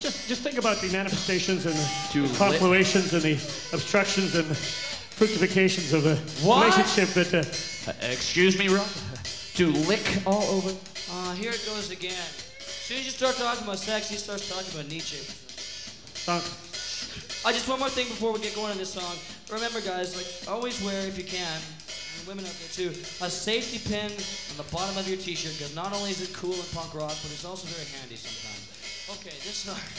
just think about the manifestations and To the confluations and the obstructions and fructifications of a What? relationship that. Excuse me, Rob? To lick all over? Here it goes again. As soon as you start talking about sex, he starts talking about Nietzsche. Just one more thing before we get going on this song. Remember, guys, like, always wear, if you can, and women out there too, a safety pin on the bottom of your t-shirt, because not only is it cool in punk rock, but it's also very handy sometimes. Okay, this song.